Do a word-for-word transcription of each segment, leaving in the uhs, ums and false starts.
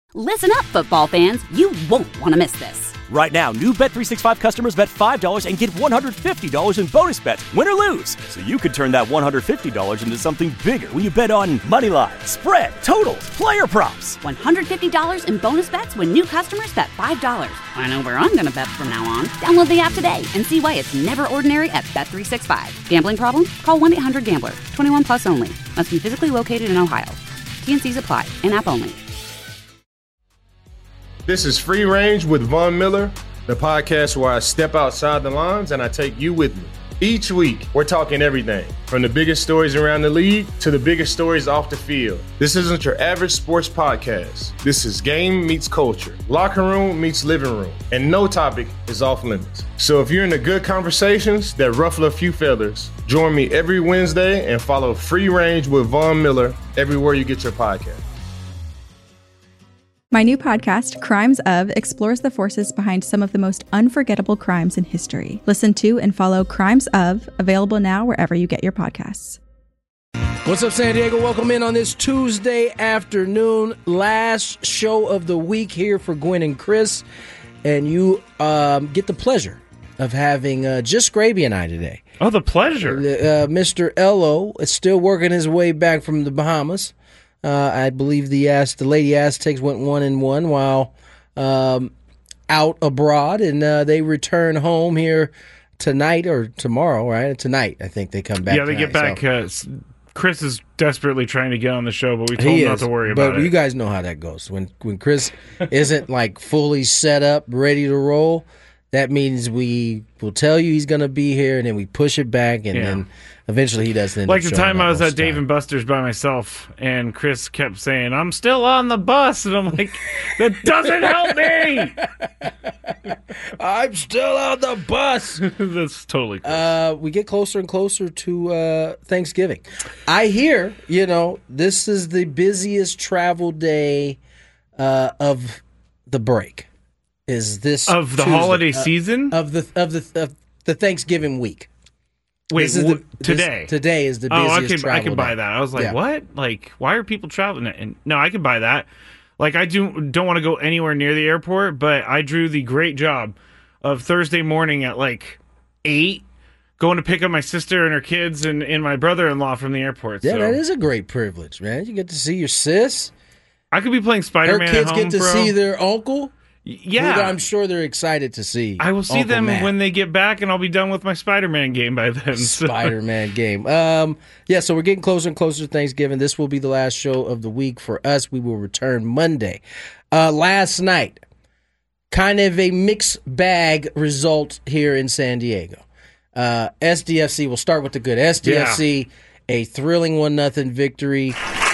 Listen up, football fans. You won't want to miss this. Right now, new Bet three sixty-five customers bet five dollars and get one hundred fifty dollars in bonus bets, win or lose. So you could turn that one hundred fifty dollars into something bigger when you bet on money line, spread, totals, player props. one hundred fifty dollars in bonus bets when new customers bet five dollars. I know where I'm going to bet from now on. Download the app today and see why it's never ordinary at Bet three sixty-five. Gambling problem? Call one eight hundred gambler. twenty-one plus only. Must be physically located in Ohio. T N Cs apply. In-app only. This is Free Range with Von Miller, the podcast where I step outside the lines and I take you with me. Each week, we're talking everything from the biggest stories around the league to the biggest stories off the field. This isn't your average sports podcast. This is game meets culture, locker room meets living room, and no topic is off limits. So if you're into good conversations that ruffle a few feathers, join me every Wednesday and follow Free Range with Von Miller everywhere you get your podcast. My new podcast, Crimes Of, explores the forces behind some of the most unforgettable crimes in history. Listen to and follow Crimes Of, available now wherever you get your podcasts. What's up, San Diego? Welcome in on this Tuesday afternoon, last show of the week here for Gwen and Chris. And you um, get the pleasure of having uh, just Gravy and I today. Oh, the pleasure. Uh, Mister Ello is still working his way back from the Bahamas. Uh, I believe the Az- the Lady Aztecs went one and one while um, out abroad, and uh, they return home here tonight or tomorrow, right? Tonight, I think they come back. Yeah, they tonight, get back. So. Uh, Chris is desperately trying to get on the show, but we told He him is, not to worry but about it. But you guys know how that goes. When when Chris isn't like fully set up, ready to roll, that means we will tell you he's going to be here, and then we push it back, and Yeah. then eventually he doesn't end Like up the showing time up I was most at Dave time. and Buster's by myself, and Chris kept saying, "I'm still on the bus," and I'm like, "That doesn't help me." I'm still on the bus. That's totally cool. Uh, we get closer and closer to uh, Thanksgiving. I hear, you know, this is the busiest travel day uh, of the break. Is this of the Tuesday, holiday uh, season of the of the of the Thanksgiving week? Wait, This is wh- the- today? This, today is the Oh, busiest I could, travel I could buy day. that. I was like, Yeah. what? Like, why are people traveling? And no, I could buy that. Like, I do don't want to go anywhere near the airport, but I drew the great job of Thursday morning at like eight, going to pick up my sister and her kids and, and my brother-in-law from the airport. Yeah, so that is a great privilege, man. You get to see your sis. I could be playing Her Spider-Man kids at home, get to bro. see their uncle. Yeah. who I'm sure they're excited to see. I will see Uncle them Matt. when they get back, and I'll be done with my Spider-Man game by then. so- Spider-Man game. Um, yeah, so we're getting closer and closer to Thanksgiving. This will be the last show of the week for us. We will return Monday. Uh, last night, kind of a mixed bag result here in San Diego. Uh, S D F C, we'll start with the good. S D F C, a thrilling one nothing victory.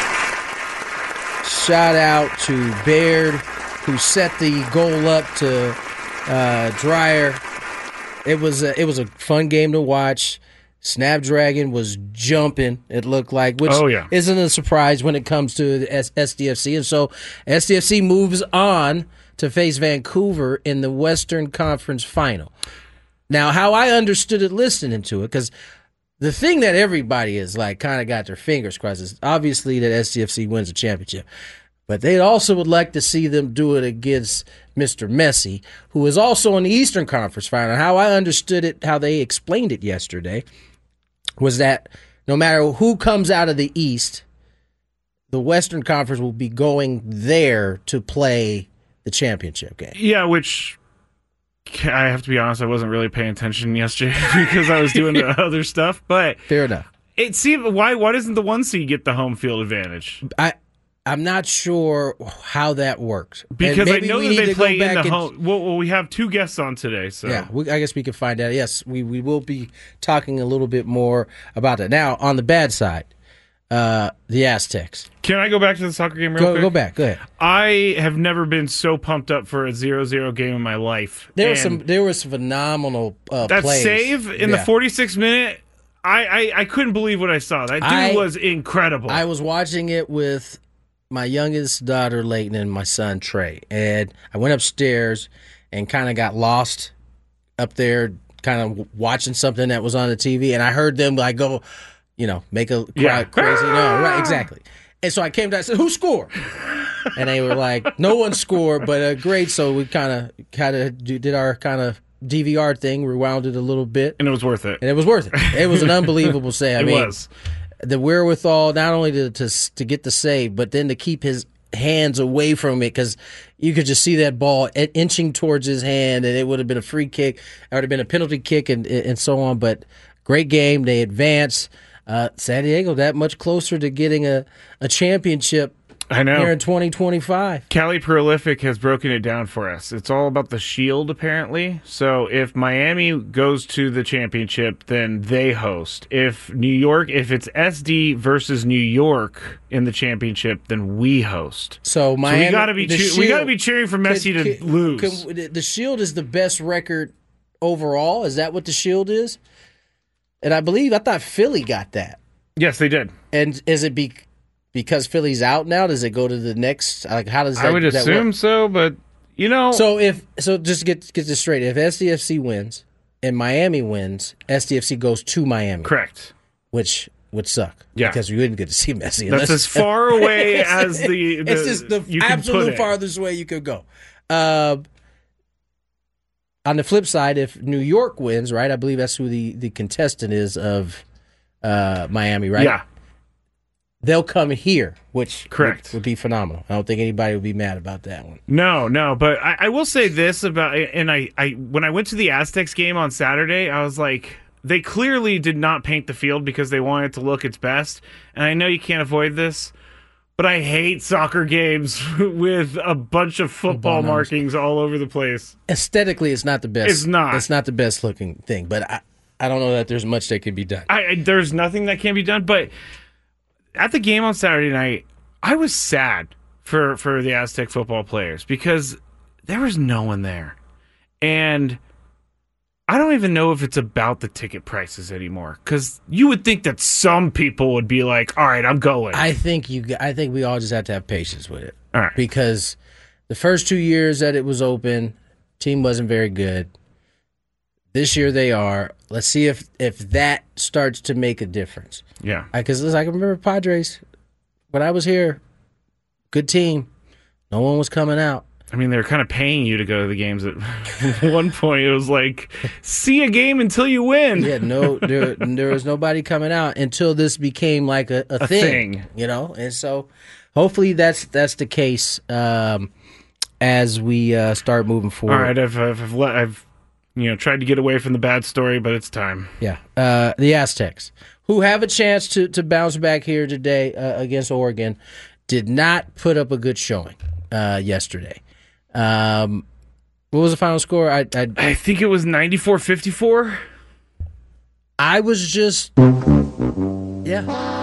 Shout out to Baird, who set the goal up to uh, Dreyer. It was a, it was a fun game to watch. Snapdragon was jumping, it looked like, which Oh, yeah. isn't a surprise when it comes to the S- SDFC. And so S D F C moves on to face Vancouver in the Western Conference Final. Now, how I understood it listening to it, because the thing that everybody is like kind of got their fingers crossed is obviously that S D F C wins the championship. But they also would like to see them do it against Mister Messi, who is also in the Eastern Conference Final. How I understood it, how they explained it yesterday, was that no matter who comes out of the East, the Western Conference will be going there to play the championship game. Yeah, which I have to be honest, I wasn't really paying attention yesterday because I was doing other stuff. But Fair enough. it seemed why why doesn't the one seed get the home field advantage? I I'm not sure how that works. And Because I maybe know we that need they to go play in back the and- home. Well, well, we have two guests on today, so Yeah, we, I guess we can find out. Yes, we, we will be talking a little bit more about that. Now, on the bad side, uh, the Aztecs. Can I go back to the soccer game real Go, quick? go back. Go ahead. I have never been so pumped up for a zero zero game in my life. There And was some. There was phenomenal uh, that plays. save in Yeah. the forty-sixth minute. I, I, I couldn't believe what I saw. That dude I- was incredible. I was watching it with my youngest daughter Leighton and my son Trey, and I went upstairs and kind of got lost up there, kind of watching something that was on the T V, and I heard them like go, you know, make a crowd Yeah. crazy. No, right, exactly. And so I came down and said, "Who scored?" and they were like, no one scored, but uh, great. So we kind of kind of did our kind of D V R thing, rewound it a little bit, and it was worth it. And it was worth it. It was an unbelievable save. I it mean, was the wherewithal not only to, to to get the save, but then to keep his hands away from it, because you could just see that ball inching towards his hand, and it would have been a free kick, it would have been a penalty kick, and and so on. But great game. They advance. Uh, San Diego that much closer to getting a, a championship. I know. Here in twenty twenty-five. Cali Prolific has broken it down for us. It's all about the Shield, apparently. So if Miami goes to the championship, then they host. If New York, if it's S D versus New York in the championship, then we host. So Miami, so we gotta be che- we gotta be cheering for Messi could, to could, lose. Could, the Shield is the best record overall. Is that what the Shield is? And I believe I thought Philly got that. Yes, they did. And is it be? Because Philly's out now, does it go to the next? Like, how does that? I would that assume work? so, but you know. So if so, just to get get this straight. If S D F C wins and Miami wins, S D F C goes to Miami. Correct. Which would suck. Yeah. Because we wouldn't get to see Messi. That's as far away as the, the. It's just the you absolute farthest way you could go. Uh, on the flip side, if New York wins, right? I believe that's who the the contestant is of uh, Miami, right? Yeah. They'll come here, which correct would, would be phenomenal. I don't think anybody would be mad about that one. No, no, but I, I will say this about, and I, I, when I went to the Aztecs game on Saturday, I was like, they clearly did not paint the field because they wanted it to look its best. And I know you can't avoid this, but I hate soccer games with a bunch of football markings all over the place. Aesthetically, it's not the best. It's not. It's not the best looking thing, but I, I don't know that there's much that can be done. I, I there's nothing that can be done, but at the game on Saturday night, I was sad for, for the Aztec football players because there was no one there. And I don't even know if it's about the ticket prices anymore, because you would think that some people would be like, all right, I'm going. I think you. I think we all just have to have patience with it. All right. Because the first two years that it was open, team wasn't very good. This year they are. Let's see if, if that starts to make a difference. Yeah. Because I can remember Padres, when I was here, good team. No one was coming out. I mean, they were kind of paying you to go to the games. At one point, it was like, see a game until you win. Yeah, no, there, there was nobody coming out until this became like a, a, a thing, thing, you know. And so, hopefully, that's that's the case um, as we uh, start moving forward. All right, I've I've, I've, let, I've you know tried to get away from the bad story, but it's time. Yeah, uh, the Aztecs, who have a chance to to bounce back here today uh, against Oregon, did not put up a good showing uh, yesterday. Um, what was the final score? I I, I think it was ninety-four fifty-four. I was just yeah.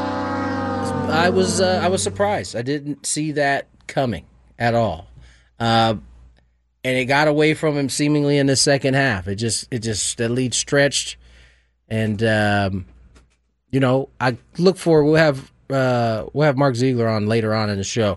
I was uh, I was surprised. I didn't see that coming at all. Uh, and it got away from him seemingly in the second half. It just it just the lead stretched, and um, you know I look for we'll have uh, we'll have Mark Ziegler on later on in the show.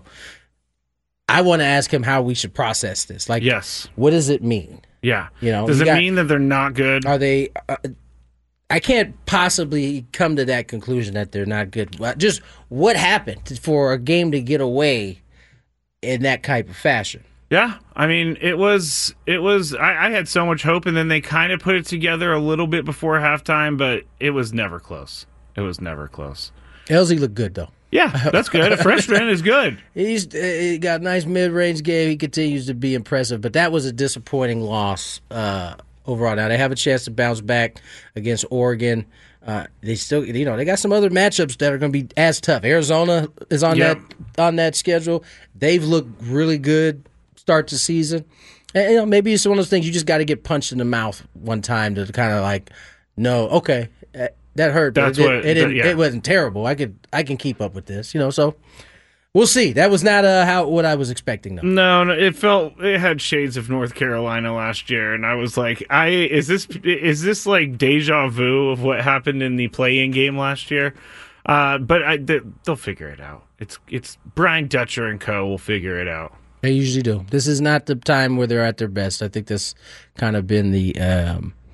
I want to ask him how we should process this. Like, yes, what does it mean? Yeah, you know, does you it got, mean that they're not good? Are they? Uh, I can't possibly come to that conclusion that they're not good. Just what happened for a game to get away in that type of fashion? Yeah, I mean, it was it was. I, I had so much hope, and then they kind of put it together a little bit before halftime, but it was never close. It was never close. Elsie looked good though. Yeah, that's good. A freshman is good. He's he got a nice mid-range game. He continues to be impressive, but that was a disappointing loss uh, overall. Now they have a chance to bounce back against Oregon. Uh, they still, you know, they got some other matchups that are going to be as tough. Arizona is on yep. that on that schedule. They've looked really good start to season. And, you know, maybe it's one of those things you just got to get punched in the mouth one time to kind of like, no, okay. That hurt. That's but it, what. It, it, yeah. it wasn't terrible. I could I can keep up with this, you know. So we'll see. That was not uh, how what I was expecting, though. No, no, it felt it had shades of North Carolina last year, and I was like, I is this is this like deja vu of what happened in the play-in game last year? Uh, but I, they, they'll figure it out. It's it's Brian Dutcher and co. will figure it out. They usually do. This is not the time where they're at their best. I think this kind of been the. Um,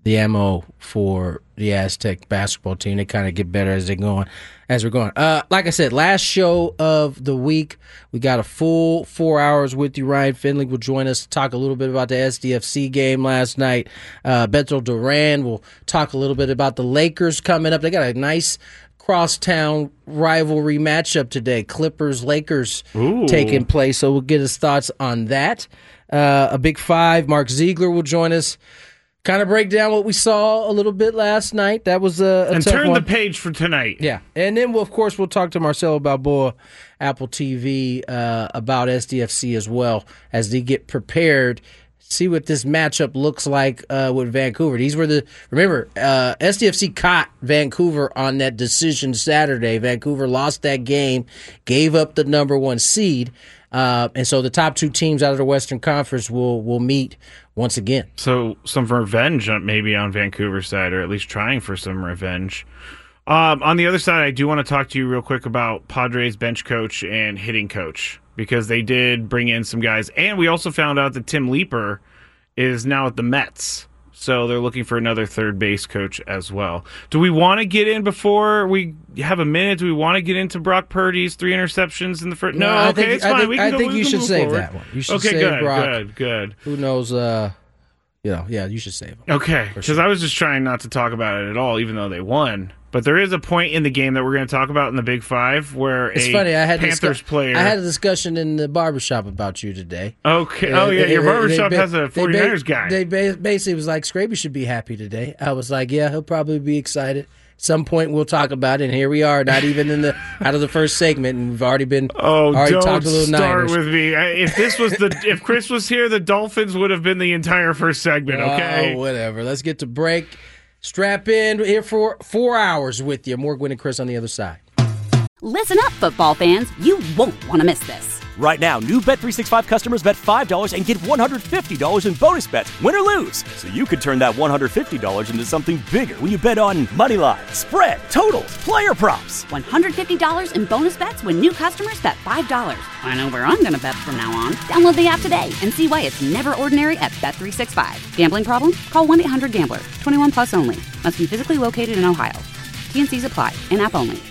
the ammo for the Aztec basketball team. They kind of get better as they go on, as we're going. Uh, like I said, last show of the week, we got a full four hours with you. Ryan Finley will join us to talk a little bit about the S D F C game last night. Uh, Beto Duran will talk a little bit about the Lakers coming up. They got a nice crosstown rivalry matchup today. Clippers-Lakers taking place, so we'll get his thoughts on that. Uh, a Big Five, Mark Ziegler will join us. Kind of break down what we saw a little bit last night. That was a, a and tough turn one. the page for tonight. Yeah, and then we'll, of course we'll talk to Marcelo Balboa, Apple T V, uh, about S D F C as well as they get prepared. See what this matchup looks like uh, with Vancouver. These were the remember uh, S D F C caught Vancouver on that decision Saturday. Vancouver lost that game, gave up the number one seed. Uh, and so the top two teams out of the Western Conference will will meet once again. So some revenge maybe on Vancouver's side, or at least trying for some revenge. Um, on the other side, I do want to talk to you real quick about Padres bench coach and hitting coach, because they did bring in some guys. And we also found out that Tim Leeper is now at the Mets. So they're looking for another third base coach as well. Do we want to get in before we have a minute? Do we want to get into Brock Purdy's three interceptions in the first? No, No, I okay, think- it's I fine. think- we can I go, think we you can should move save forward. that one. You should okay, save good, Brock. good, good. Who knows? Uh, you know, yeah, you should save him. Okay, because I was just trying not to talk about it at all, even though they won. But there is a point in the game that we're going to talk about in the Big Five where It's a funny. I had Panthers discuss- player. I had a discussion in the barbershop about you today. Okay. Oh, yeah. Your They- barbershop they- has a they- 49ers guy. They ba- basically was like, Scraby should be happy today. I was like, yeah, he'll probably be excited. At some point we'll talk about it, and here we are, not even in the out of the first segment, and we've already been Oh, already don't talked a little start Niners. with me. I- If this was the, if Chris was here, the Dolphins would have been the entire first segment. Okay. Oh, whatever. Let's get to break. Strap in here for four hours with you. More Gwen and Chris on the other side. Listen up, football fans. You won't want to miss this. Right now, new Bet three sixty-five customers bet five dollars and get one hundred fifty dollars in bonus bets, win or lose. So you could turn that one hundred fifty dollars into something bigger when you bet on money line, spread, totals, player props. one hundred fifty dollars in bonus bets when new customers bet five dollars. I know where I'm going to bet from now on. Download the app today and see why it's never ordinary at Bet three sixty-five. Gambling problem? Call one eight hundred gambler. twenty-one plus only. Must be physically located in Ohio. T and C's apply. In-app only.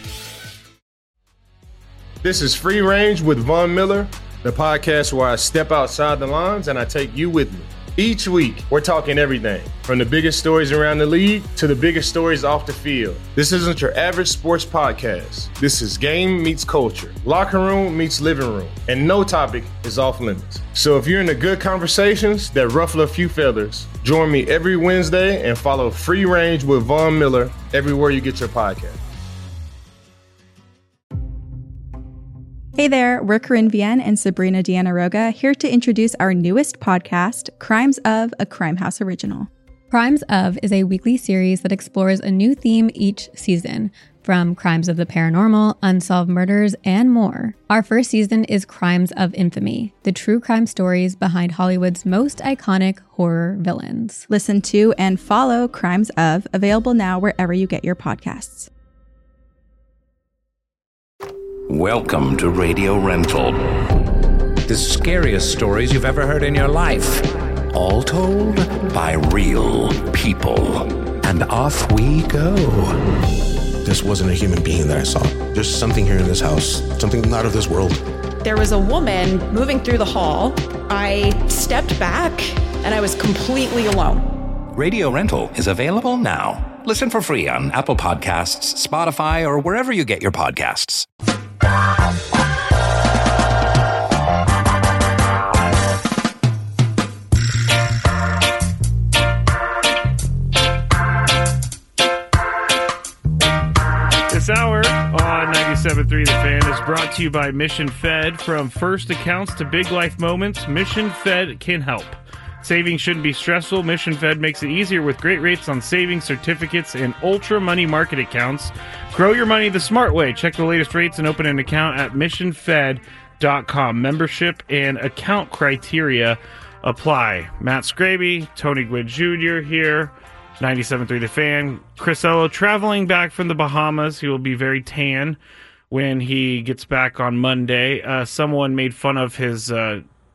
This is Free Range with Von Miller, the podcast where I step outside the lines and I take you with me. Each week, we're talking everything from the biggest stories around the league to the biggest stories off the field. This isn't your average sports podcast. This is game meets culture, locker room meets living room, and no topic is off limits. So if you're into good conversations that ruffle a few feathers, join me every Wednesday and follow Free Range with Von Miller everywhere you get your podcast. Hey there, we're Corinne Vienne and Sabrina Deanna Roga here to introduce our newest podcast, Crimes of, a Crime House original. Crimes of is a weekly series that explores a new theme each season, from crimes of the paranormal, unsolved murders, and more. Our first season is Crimes of Infamy, the true crime stories behind Hollywood's most iconic horror villains. Listen to and follow Crimes of, available now wherever you get your podcasts. Welcome to Radio Rental. The scariest stories you've ever heard in your life. All told by real people. And off we go. This wasn't a human being that I saw. There's something here in this house, something not of this world. There was a woman moving through the hall. I stepped back and I was completely alone. Radio Rental is available now. Listen for free on Apple Podcasts, Spotify, or wherever you get your podcasts. This hour on ninety-seven point three The Fan is brought to you by Mission Fed. From first accounts to big life moments, Mission Fed can help. Saving shouldn't be stressful. Mission Fed makes it easier with great rates on savings, certificates, and ultra money market accounts. Grow your money the smart way. Check the latest rates and open an account at mission fed dot com. Membership and account criteria apply. Matt Scraby, Tony Gwynn Junior here, ninety-seven point three The Fan. Chris Ello traveling back from the Bahamas. He will be very tan when he gets back on Monday. Uh, someone made fun of his... Uh,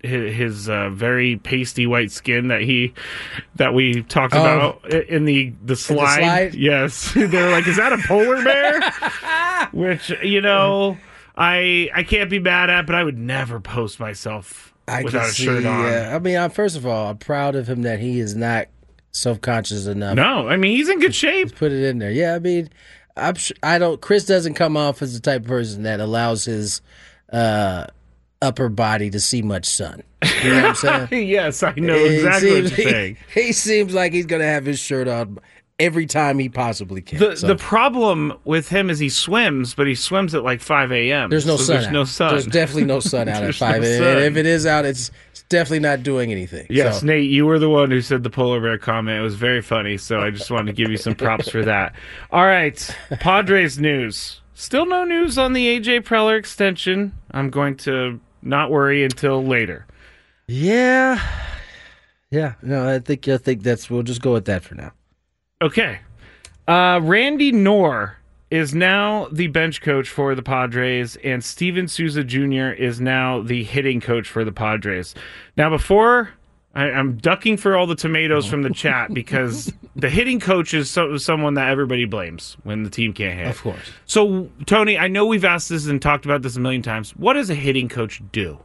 his, his uh, very pasty white skin that he that we talked Oh. about in the the slide. slide? Yes, they're like, is that a polar bear? Which, you know, I I can't be mad at, but I would never post myself I without can a shirt see, on. Yeah. I mean, I'm, first of all, I'm proud of him that he is not self-conscious enough. No, I mean, he's in good shape. Put it in there. Yeah, I mean, I'm sure, I don't. Chris doesn't come off as the type of person that allows his uh, upper body to see much sun. You know what I'm saying? Yes, I know He exactly seems- what you're saying. He, he seems like he's gonna have his shirt on every time he possibly can. The So, the problem with him is he swims, but he swims at like five a.m. there's no so sun. There's out. no sun. There's definitely no sun out at There's five. no and sun. if it is out, it's, it's definitely not doing anything. Yes, So, Nate, you were the one who said the polar bear comment. It was very funny, so I just wanted to give you some props for that. All right, Padres news. Still no news on the A J Preller extension. I'm going to not worry until later. yeah, yeah. No, I think I think that's. We'll just go with that for now. Okay. Uh, Randy Knorr is now the bench coach for the Padres, and Steven Souza Junior is now the hitting coach for the Padres. Now, before I, I'm ducking for all the tomatoes from the chat because the hitting coach is so, someone that everybody blames when the team can't hit. Of course. So, Tony, I know we've asked this and talked about this a million times. What does a hitting coach do?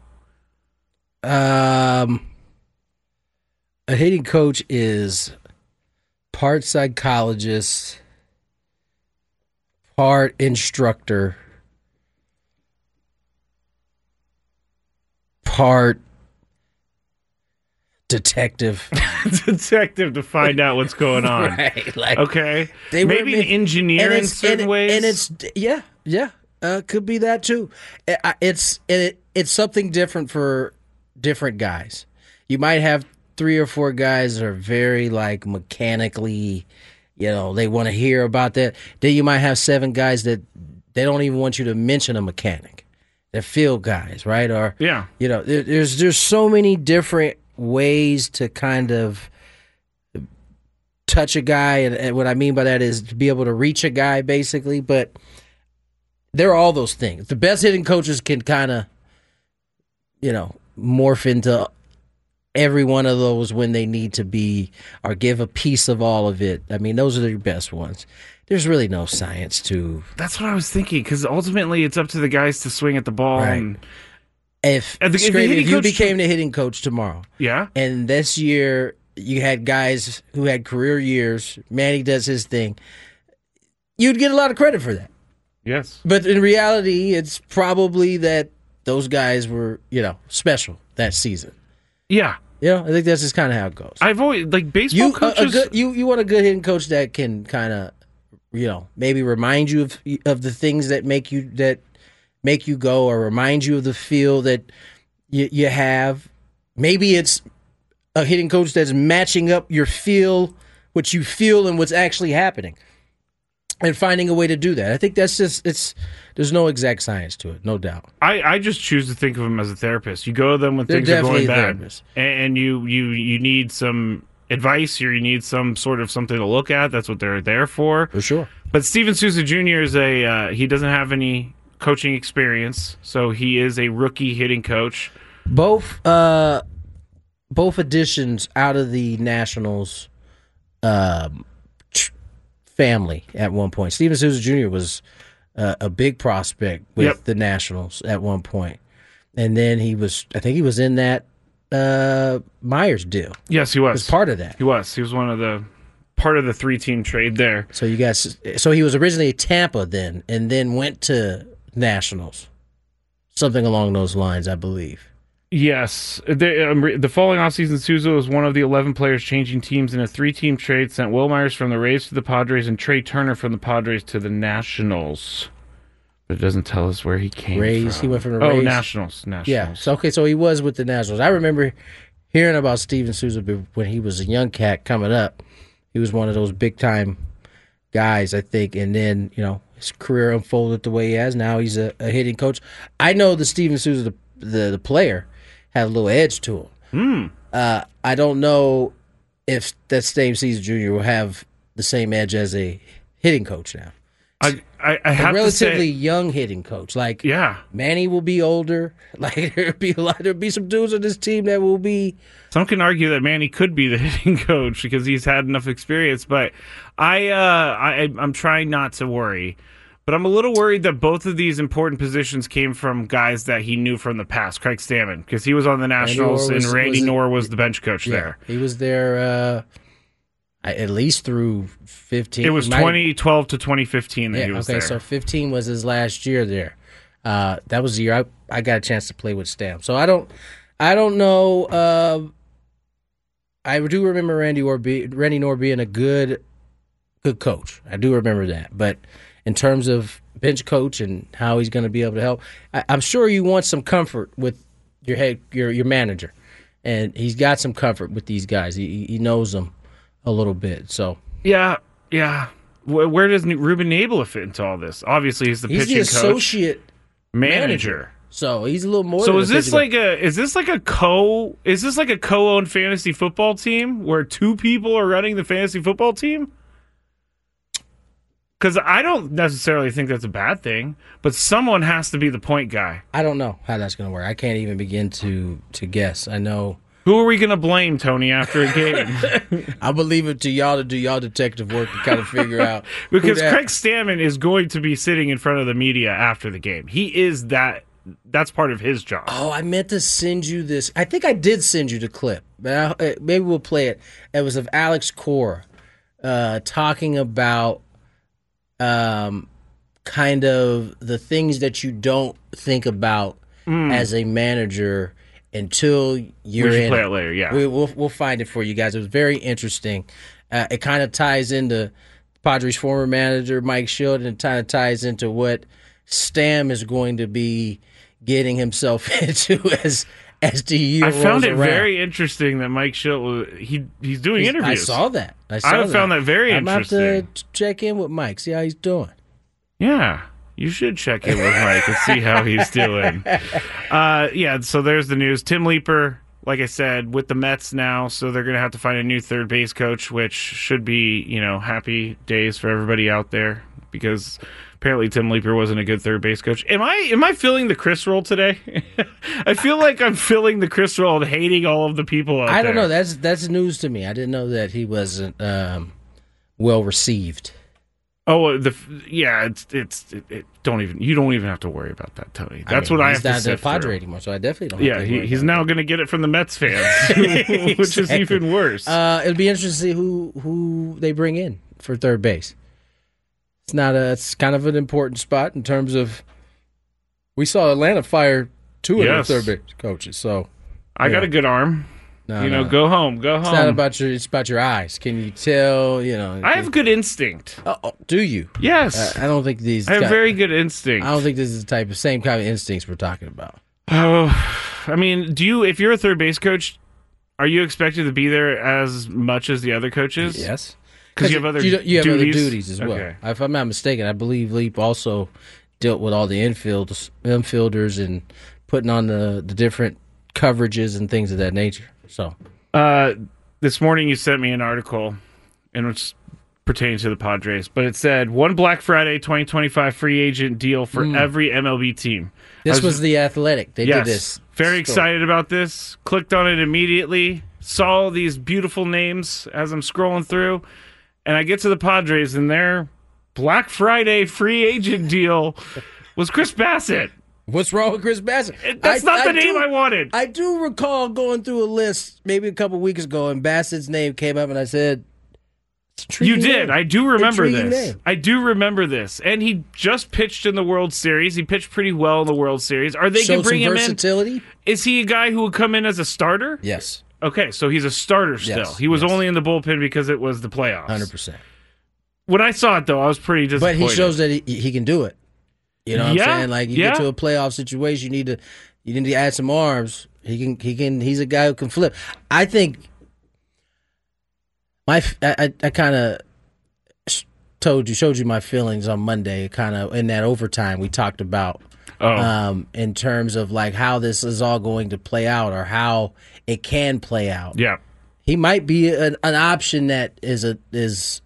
Um, a hitting coach is part psychologist, part instructor, part detective. Detective to find out what's going on. Right, like, Okay. They were Maybe an meant- engineer and in it's- certain and, ways. and it's yeah, yeah, uh, could be that too. I- I- It's and it, it's something different for different guys. You might have three or four guys that are very like mechanically, you know, they want to hear about that. Then you might have seven guys that they don't even want you to mention a mechanic. They're field guys, right? Or Yeah. you know, there, there's there's so many different ways to kind of touch a guy, and, and what I mean by that is to be able to reach a guy, basically. But there are all those things. The best hitting coaches can kind of, you know, morph into every one of those when they need to be, or give a piece of all of it. I mean, those are the best ones. There's really no science to. That's what I was thinking, because ultimately it's up to the guys to swing at the ball. Right. And, If, And the- if the Scraven, hitting if you coach- became the hitting coach tomorrow, yeah, and this year you had guys who had career years, Manny does his thing, you'd get a lot of credit for that. yes. But in reality, it's probably that those guys were, you know, special that season. Yeah. You know, I think that's just kind of how it goes. I've always, like, baseball You, a, a coaches. good, you you want a good hitting coach that can kind of, you know, maybe remind you of of the things that make you that make you go, or remind you of the feel that you you have. Maybe it's a hitting coach that's matching up your feel, what you feel, and what's actually happening, and finding a way to do that. I think that's just it's. There's no exact science to it, no doubt. I, I just choose to think of them as a therapist. You go to them when They're things are definitely going bad, therapists. and you, you you need some advice, or you need some sort of something to look at. That's what they're there for. For sure. But Steven Souza Junior is a uh, he doesn't have any coaching experience, so he is a rookie hitting coach. Both uh, both additions out of the Nationals um, tr- family at one point. Steven Souza Junior was uh, a big prospect with Yep. the Nationals at one point, and then he was. I think he was in that uh, Myers deal. Yes, he He was. was part of that. He was. He was one of the part of the three team trade there. So you guys. So he was originally Tampa then, and then went to Nationals. Something along those lines, I believe. Yes. The, um, re- the following offseason, Souza was one of the eleven players changing teams in a three-team trade, sent Will Myers from the Rays to the Padres and Trey Turner from the Padres to the Nationals. But it doesn't tell us where he came Rays. from. He went from the Oh, Rays. Nationals. Nationals. Yeah. So okay. So he was with the Nationals. I remember hearing about Steven Souza when he was a young cat coming up. He was one of those big time guys, I think. And then you know his career unfolded the way he has. Now he's a, a hitting coach. I know the Steven Souza, the the, the player, had a little edge to him. Hmm. Uh, I don't know if that same Souza Junior will have the same edge as a hitting coach now. I, I, I have a relatively to say, young hitting coach. Like, yeah, Manny will be older. Like, there'll be a lot. There'll be some dudes on this team that will be. Some can argue that Manny could be the hitting coach because he's had enough experience. But I, uh, I, I'm trying not to worry. But I'm a little worried that both of these important positions came from guys that he knew from the past. Craig Stammen, because he was on the Nationals, was, and Randy was Knorr it, was the bench coach yeah, there. He was there uh, at least through fifteen. It was twenty twelve to twenty fifteen that yeah, he was okay, there. so fifteen was his last year there. Uh, that was the year I, I got a chance to play with Stam. So I don't, I don't know. Uh, I do remember Randy Knorr, be, Randy Knorr being a good, good coach. I do remember that, but. In terms of bench coach and how he's going to be able to help, I, I'm sure you want some comfort with your head, your your manager, and he's got some comfort with these guys. He he knows them a little bit. So yeah, yeah. Where, where does Ruben Nabla fit into all this? Obviously, he's the he's pitching the coach, associate manager. manager. So he's a little more. So than is a this pitching like a is this like a co is this like a co-owned fantasy football team where two people are running the fantasy football team? Because I don't necessarily think that's a bad thing, but someone has to be the point guy. I don't know how that's going to work. I can't even begin to to guess. I know. Who are we going to blame, Tony, after a game? I believe it to y'all to do y'all detective work to kind of figure out. Because Craig Stammen is going to be sitting in front of the media after the game. He is that. That's part of his job. Oh, I meant to send you this. I think I did send you the clip. But I, maybe we'll play it. It was of Alex Cora uh, talking about um, kind of the things that you don't think about mm. as a manager until you're we should in. Play it later. Yeah, we, we'll we'll find it for you guys. It was very interesting. Uh, it kind of ties into Padres' former manager Mike Shildt, and it kind of ties into what Stam is going to be getting himself into as as the year I found it around. very interesting that Mike Shildt he he's doing he's, interviews. I saw that. I, saw I that. found that very I'm interesting. I'm about to check in with Mike, see how he's doing. Yeah, you should check in with Mike and see how he's doing. Uh, yeah, so there's the news. Tim Leeper, like I said, with the Mets now, so they're going to have to find a new third base coach, which should be, you know, happy days for everybody out there because apparently Tim Leeper wasn't a good third base coach. Am I am I filling the Chris role today? I feel like I'm filling the Chris role and hating all of the people out there. I don't know. That's that's news to me. I didn't know that he wasn't um, well received. Oh, the yeah, it's it's it, it, don't even you don't even have to worry about that, Tony. That's I mean, what I he's have to not say. the Padre anymore, so I definitely don't. Yeah, have to he, worry he's about now going to get it from the Mets fans, exactly. Which is even worse. Uh, it'll be interesting to see who who they bring in for third base. It's not a. It's kind of an important spot in terms of. We saw Atlanta fire two yes. of their third base coaches, so I got know. a good arm. No, you know, no. go home, go home. It's not about your. It's about your eyes. Can you tell? You know, I have good instinct. Oh, oh, do you? Yes. Uh, I don't think these. I have got, very good instinct. I don't think this is the type of same kind of instincts we're talking about. Oh, I mean, do you? If you're a third base coach, are you expected to be there as much as the other coaches? Yes. Because you have other you, you have duties? other duties as well. Okay. If I'm not mistaken, I believe Leap also dealt with all the infield infielders and putting on the, the different coverages and things of that nature. So, uh, this morning you sent me an article, and it's pertaining to the Padres, but it said one Black Friday twenty twenty-five free agent deal for mm. every M L B team. This was, was the Athletic. They yes, did this. Very story. excited about this. Clicked on it immediately. Saw these beautiful names as I'm scrolling through. And I get to the Padres, and their Black Friday free agent deal was Chris Bassett. What's wrong with Chris Bassett? That's I, not the I name do, I wanted. I do recall going through a list maybe a couple weeks ago, and Bassett's name came up, and I said, you did. Name. I do remember Intriguing this. Name. I do remember this. And he just pitched in the World Series. He pitched pretty well in the World Series. Are they going to bring him versatility? in? Is he a guy who would come in as a starter? Yes. Okay, so he's a starter still. Yes, he was yes. only in the bullpen because it was the playoffs. one hundred percent. When I saw it, though, I was pretty disappointed. But he shows that he, he can do it. You know what yeah, I'm saying? Like, you yeah. get to a playoff situation, you need to you need to add some arms. He can he can he's a guy who can flip. I think my I, I kind of told you showed you my feelings on Monday. Kind of in that overtime we talked about. Oh. Um, in terms of like how this is all going to play out or how it can play out. Yeah. He might be an, an option that is a is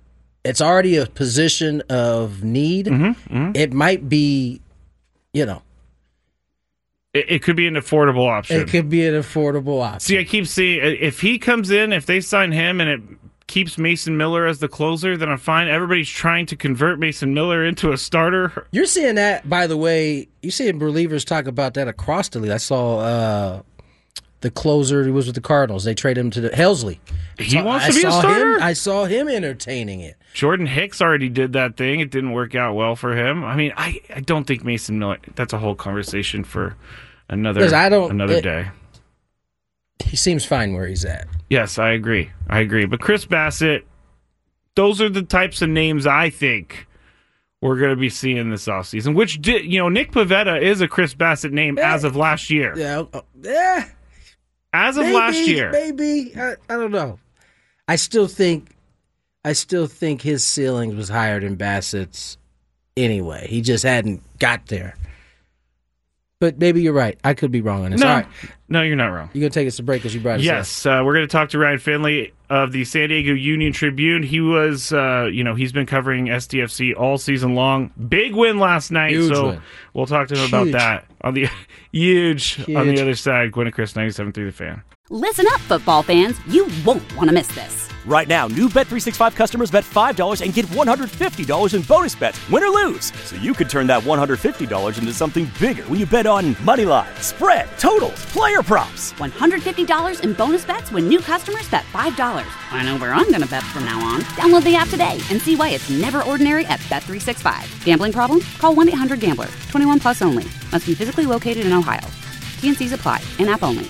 it's already a position of need. Mm-hmm, mm-hmm. It might be, you know. It, it could be an affordable option. It could be an affordable option. See, I keep seeing, if he comes in, if they sign him and it keeps Mason Miller as the closer, then I'm fine. Everybody's trying to convert Mason Miller into a starter. You're seeing that, by the way, you're seeing relievers talk about that across the league. I saw uh, the closer who was with the Cardinals. They traded him to the Helsley. He So wants I to be a saw starter? Him, I saw him entertaining it. Jordan Hicks already did that thing. It didn't work out well for him. I mean, I, I don't think Mason Miller, that's a whole conversation for another, Because I don't- another it- day. He seems fine where he's at. Yes, I agree. I agree. But Chris Bassett, those are the types of names I think we're going to be seeing this offseason, which, did, you know, Nick Pivetta is a Chris Bassett name as of last year. Yeah, uh, yeah. As of maybe, last year. Maybe. I, I don't know. I still think I still think his ceiling was higher than Bassett's anyway. He just hadn't got there. But maybe you're right. I could be wrong on this. No, All right. no, you're not wrong. You're going to take us to break because you brought us up. Yes, uh, we're going to talk to Ryan Finley of the San Diego Union Tribune. He was, uh, you know, he's been covering S D F C all season long. Big win last night, Huge so win. we'll talk to him Huge. about that on the huge, Huge. on the other side. Gwen and Chris, ninety-seven point three The Fan. Listen up, football fans. You won't want to miss this. Right now, new Bet three sixty-five customers bet five dollars and get one hundred fifty dollars in bonus bets, win or lose. So you could turn that one hundred fifty dollars into something bigger when you bet on money line, spread, totals, player props. one hundred fifty dollars in bonus bets when new customers bet five dollars. I know where I'm going to bet from now on. Download the app today and see why it's never ordinary at Bet three sixty-five. Gambling problem? Call one eight hundred gambler. twenty-one plus only. Must be physically located in Ohio. T N Cs apply. In-app only.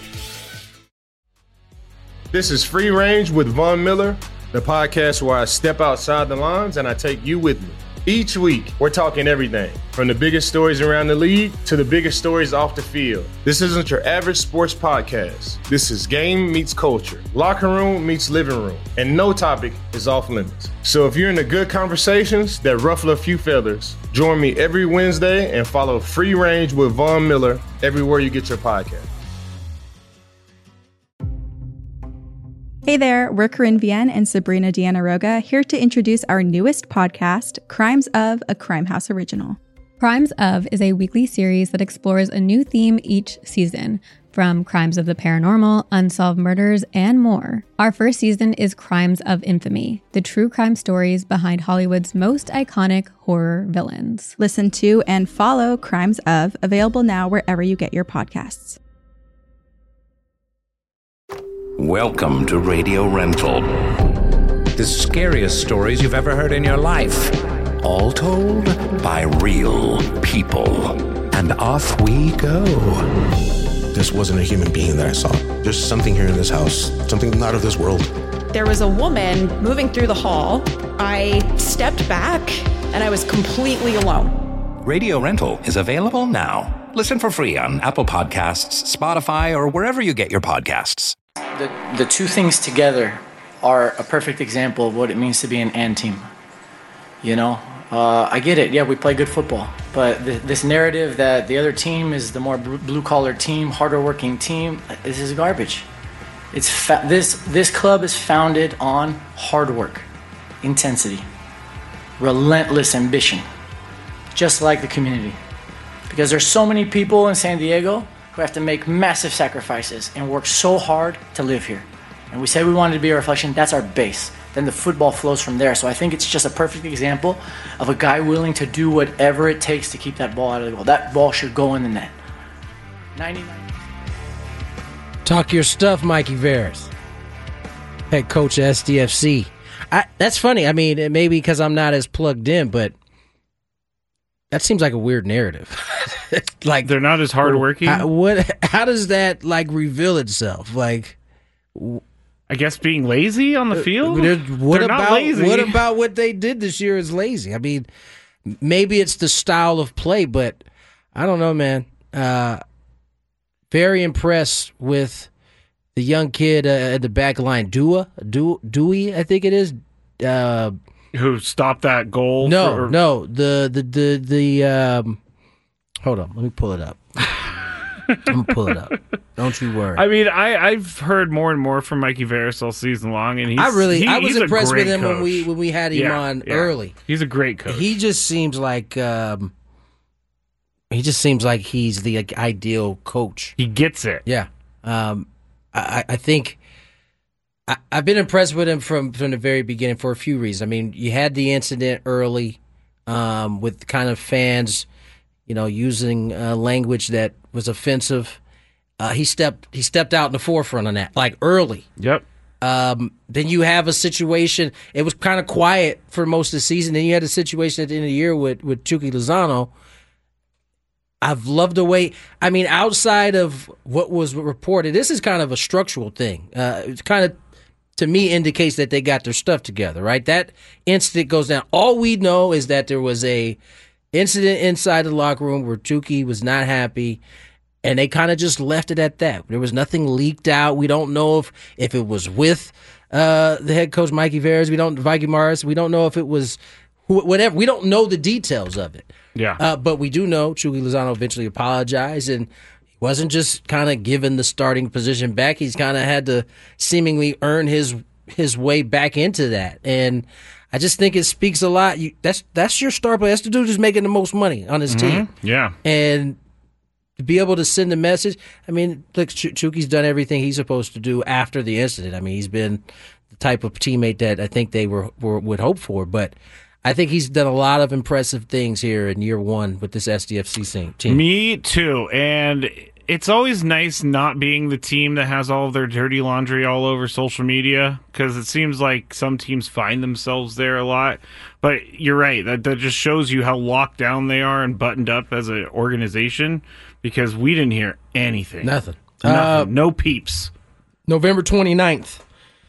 This is Free Range with Von Miller, the podcast where I step outside the lines and I take you with me. Each week, we're talking everything from the biggest stories around the league to the biggest stories off the field. This isn't your average sports podcast. This is game meets culture, locker room meets living room, and no topic is off limits. So if you're into good conversations that ruffle a few feathers, join me every Wednesday and follow Free Range with Von Miller everywhere you get your podcast. Hey there, we're Corinne Vienne and Sabrina Diana-Roga here to introduce our newest podcast, Crimes of, a Crime House original. Crimes of is a weekly series that explores a new theme each season, from crimes of the paranormal, unsolved murders, and more. Our first season is Crimes of Infamy, the true crime stories behind Hollywood's most iconic horror villains. Listen to and follow Crimes of, available now wherever you get your podcasts. Welcome to Radio Rental. The scariest stories you've ever heard in your life. All told by real people. And off we go. This wasn't a human being that I saw. There's something here in this house, something not of this world. There was a woman moving through the hall. I stepped back and I was completely alone. Radio Rental is available now. Listen for free on Apple Podcasts, Spotify, or wherever you get your podcasts. The, the two things together are a perfect example of what it means to be an and team. You know, uh, I get it. Yeah, we play good football. But th- this narrative that the other team is the more bl- blue-collar team, harder working team, this is garbage. It's fa- this, this club is founded on hard work, intensity, relentless ambition, just like the community. Because there's so many people in San Diego who have to make massive sacrifices and work so hard to live here. And we said we wanted to be a reflection. That's our base. Then the football flows from there. So I think it's just a perfect example of a guy willing to do whatever it takes to keep that ball out of the goal. That ball should go in the net. ninety-nine Talk your stuff, Mikey Veras, head coach of S D F C. I, that's funny. I mean, it may be because I'm not as plugged in, but that seems like a weird narrative. Like they're not as hardworking. How, what? How does that like reveal itself? Like, I guess being lazy on the field. What they're about not lazy. what about what they did this year is lazy? I mean, maybe it's the style of play, but I don't know, man. Uh, very impressed with the young kid uh, at the back line, Dua, du- Dewey, I think it is. Uh, Who stopped that goal? No, for, no, the the the the. Um, hold on, let me pull it up. I'm going to pull it up. Don't you worry. I mean, I, I've heard more and more from Mikey Veras all season long, and he's I really, he, I was he's impressed with him coach. when we when we had him yeah, on yeah. early. He's a great coach. He just seems like um, he just seems like he's the like, ideal coach. He gets it. Yeah, um, I, I think I, I've been impressed with him from from the very beginning for a few reasons. I mean, you had the incident early um, with kind of fans, you know, using uh, language that was offensive. Uh, he stepped he stepped out in the forefront on that, like early. Yep. Um, then you have a situation. It was kind of quiet for most of the season. Then you had a situation at the end of the year with with Chucky Lozano. I've loved the way. I mean, outside of what was reported, this is kind of a structural thing. Uh, it's kind of, to me, indicates that they got their stuff together. Right? That incident goes down. All we know is that there was a incident inside the locker room where Chucky was not happy. And they kind of just left it at that. There was nothing leaked out. We don't know if, if it was with uh, the head coach, Mikey Veras. We don't, Mikey Morris. We don't know if it was who, whatever. We don't know the details of it. Yeah. Uh, but we do know Chucky Lozano eventually apologized, and he wasn't just kind of given the starting position back. He's kind of had to seemingly earn his his way back into that. And I just think it speaks a lot. You, that's that's your star player. That's the dude who's making the most money on his mm-hmm. team. Yeah. And to be able to send a message, I mean, look, Ch- Chucky's done everything he's supposed to do after the incident. I mean, he's been the type of teammate that I think they were, were would hope for. But I think he's done a lot of impressive things here in year one with this S D F C team. Me too. And it's always nice not being the team that has all of their dirty laundry all over social media, because it seems like some teams find themselves there a lot. But you're right. That, that just shows you how locked down they are and buttoned up as an organization, because we didn't hear anything. Nothing. Nothing. Uh, no peeps. November twenty-ninth,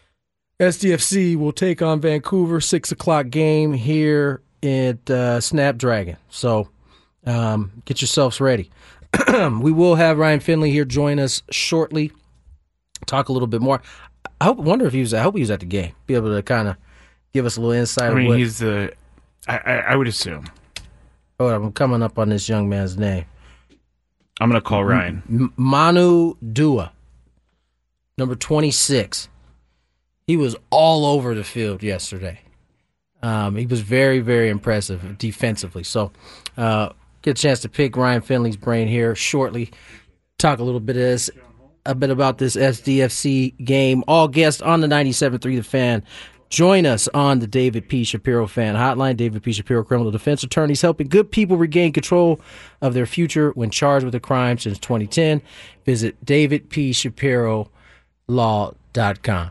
S D F C will take on Vancouver, six o'clock game here at uh, Snapdragon. So um, get yourselves ready. We will have Ryan Finley here join us shortly. Talk a little bit more. I hope, wonder if he was. I hope he was at the game. Be able to kind of give us a little insight. I mean, of what, he's the. I, I, I would assume. Oh, I'm coming up on this young man's name. I'm going to call Ryan. M- Manu Dua, number twenty-six. He was all over the field yesterday. Um, he was very, very impressive defensively. So, uh, get a chance to pick Ryan Finley's brain here shortly. Talk a little bit of this, a bit about this S D F C game. All guests on the ninety-seven point three The Fan. Join us on the David P. Shapiro Fan Hotline. David P. Shapiro, criminal defense attorneys helping good people regain control of their future when charged with a crime since twenty ten. Visit david p shapiro law dot com.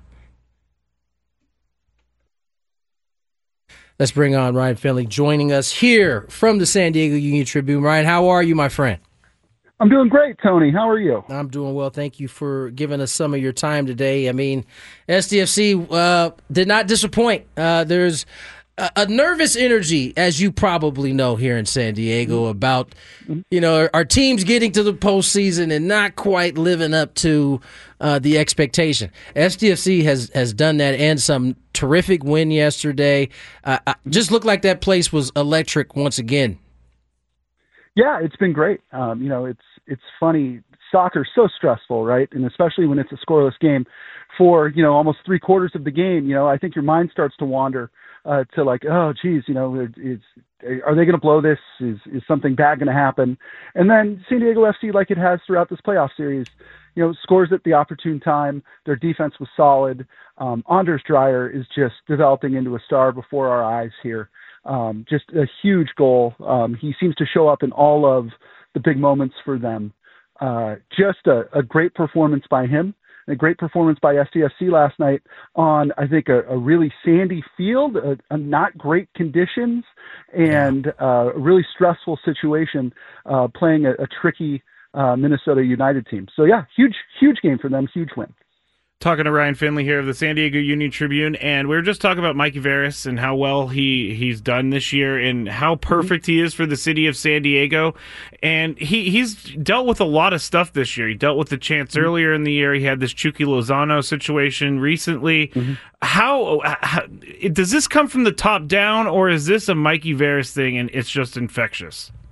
Let's bring on Ryan Finley joining us here from the San Diego Union Tribune. Ryan, how are you, my friend? I'm doing great, Tony. How are you? I'm doing well. Thank you for giving us some of your time today. I mean, S D F C uh, did not disappoint. Uh, there's a, a nervous energy, as you probably know, here in San Diego about, you know, our, our teams getting to the postseason and not quite living up to uh, the expectation. S D F C has, has done that, and some terrific win yesterday. Uh, I just looked like that place was electric once again. Yeah, it's been great. Um, you know, it's it's funny. Soccer's so stressful, right? And especially when it's a scoreless game. For, you know, almost three quarters of the game, you know, I think your mind starts to wander uh, to like, oh, geez, you know, is, are they going to blow this? Is is something bad going to happen? And then San Diego F C, like it has throughout this playoff series, you know, scores at the opportune time. Their defense was solid. Um, Anders Dreyer is just developing into a star before our eyes here. Um, just a huge goal. Um, he seems to show up in all of the big moments for them. Uh, just a, a great performance by him, and a great performance by S D F C last night on, I think, a, a really sandy field, a, a not great conditions, and uh, a really stressful situation, uh, playing a, a tricky uh, Minnesota United team. So, yeah, huge, huge game for them, huge win. Talking to Ryan Finley here of the San Diego Union Tribune, and we were just talking about Mikey Veras and how well he, he's done this year and how perfect he is for the city of San Diego. And he, he's dealt with a lot of stuff this year. He dealt with the chance mm-hmm. earlier in the year. He had this Chucky Lozano situation recently. Mm-hmm. How, how does this come from the top down, or is this a Mikey Veras thing and it's just infectious?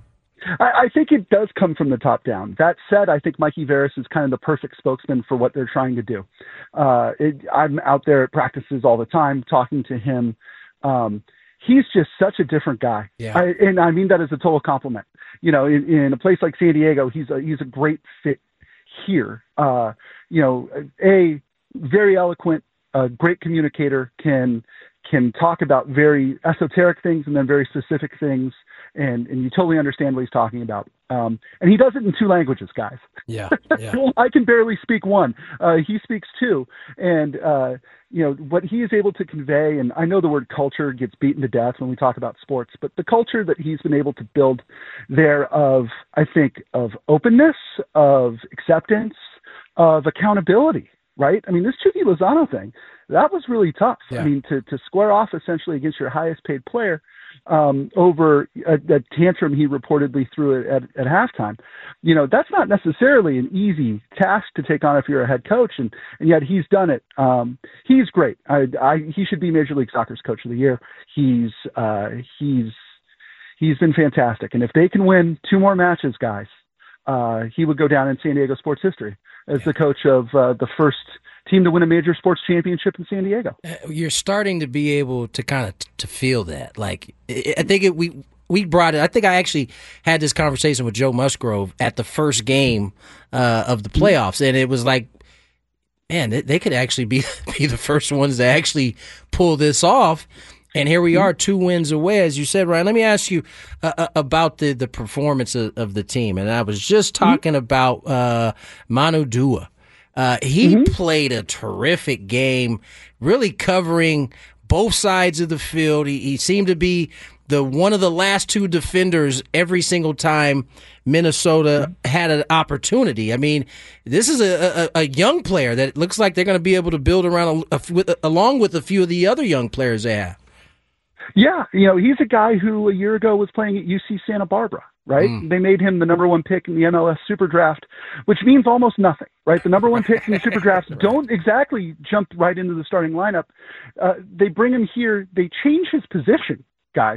I, I think it does come from the top down. That said, I think Mikey Veras is kind of the perfect spokesman for what they're trying to do. Uh, it, I'm out there at practices all the time talking to him. Um, he's just such a different guy. Yeah. I, and I mean that as a total compliment. You know, in, in a place like San Diego, he's a, he's a great fit here. Uh, you know, a very eloquent, uh, great communicator, can can talk about very esoteric things and then very specific things, and, and you totally understand what he's talking about. Um, and he does it in two languages, guys. Yeah, yeah. I can barely speak one. Uh, he speaks two. And, uh, you know, what he is able to convey, and I know the word culture gets beaten to death when we talk about sports, but the culture that he's been able to build there of, I think, of openness, of acceptance, of accountability, right? I mean, this Chucky Lozano thing, that was really tough. Yeah. I mean, to, to square off essentially against your highest paid player um, over a, a tantrum he reportedly threw at, at, at halftime, you know, that's not necessarily an easy task to take on if you're a head coach, and, and yet he's done it. Um, he's great. I, I, he should be Major League Soccer's Coach of the Year. He's uh, he's he's been fantastic, and if they can win two more matches, guys, uh, he would go down in San Diego sports history as yeah. the coach of uh, the first team to win a major sports championship in San Diego. You're starting to be able to kind of t- to feel that. Like, I think it, we we brought it. I think I actually had this conversation with Joe Musgrove at the first game uh, of the playoffs, and it was like, man, they, they could actually be be the first ones to actually pull this off. And here we are, two wins away, as you said, Ryan. Let me ask you uh, about the, the performance of, of the team. And I was just talking mm-hmm. about uh, Manu Dua. Uh, he mm-hmm. played a terrific game, really covering both sides of the field. He, he seemed to be the one of the last two defenders every single time Minnesota mm-hmm. had an opportunity. I mean, this is a, a, a young player that looks like they're going to be able to build around a, a, with, along with a few of the other young players they have. Yeah, you know, he's a guy who a year ago was playing at U C Santa Barbara, right? Mm. They made him the number one pick in the M L S Super Draft, which means almost nothing, right? The number one picks in the Super Draft right. don't exactly jump right into the starting lineup. Uh, they bring him here. They change his position, guys.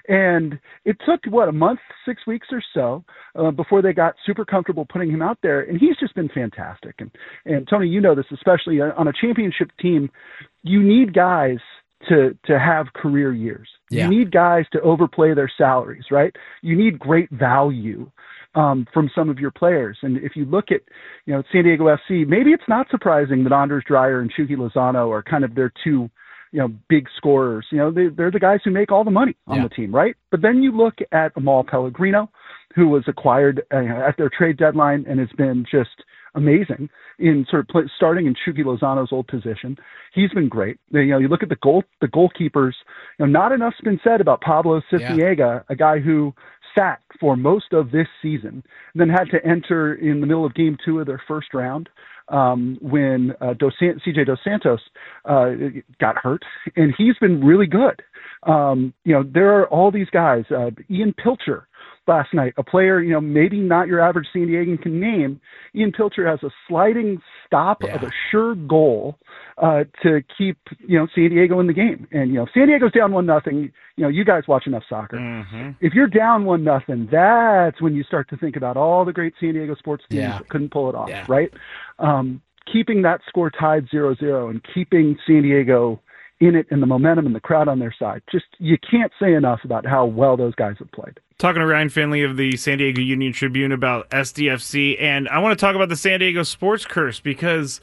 And it took, what, a month, six weeks or so uh, before they got super comfortable putting him out there. And he's just been fantastic. And, and Tony, you know this, especially on a championship team, you need guys to to have career years. Yeah. You need guys to overplay their salaries, right? You need great value um, from some of your players. And if you look at, you know, San Diego F C, maybe it's not surprising that Anders Dreyer and Chucky Lozano are kind of their two, you know, big scorers. You know, they, they're the guys who make all the money on yeah. the team, right? But then you look at Amal Pellegrino, who was acquired uh, at their trade deadline and has been just amazing in sort of play, starting in Chucky Lozano's old position. He's been great. You know, you look at the goal, the goalkeepers. You know, not enough's been said about Pablo Ciciega, yeah. a guy who sat for most of this season, and then had to enter in the middle of game two of their first round um, when uh, Dos San- C J Dos Santos uh, got hurt, and he's been really good. Um, you know, there are all these guys. Uh, Ian Pilcher last night, a player, you know, maybe not your average San Diegan can name. Ian Pilcher has a sliding stop yeah. of a sure goal uh, to keep, you know, San Diego in the game. And, you know, San Diego's down one nothing. You know, you guys watch enough soccer. Mm-hmm. If you're down one nothing, that's when you start to think about all the great San Diego sports teams yeah. that couldn't pull it off, yeah. right? Um, keeping that score tied zero zero and keeping San Diego in it and the momentum and the crowd on their side. Just, you can't say enough about how well those guys have played. Talking to Ryan Finley of the San Diego Union Tribune about S D F C, and I want to talk about the San Diego sports curse, because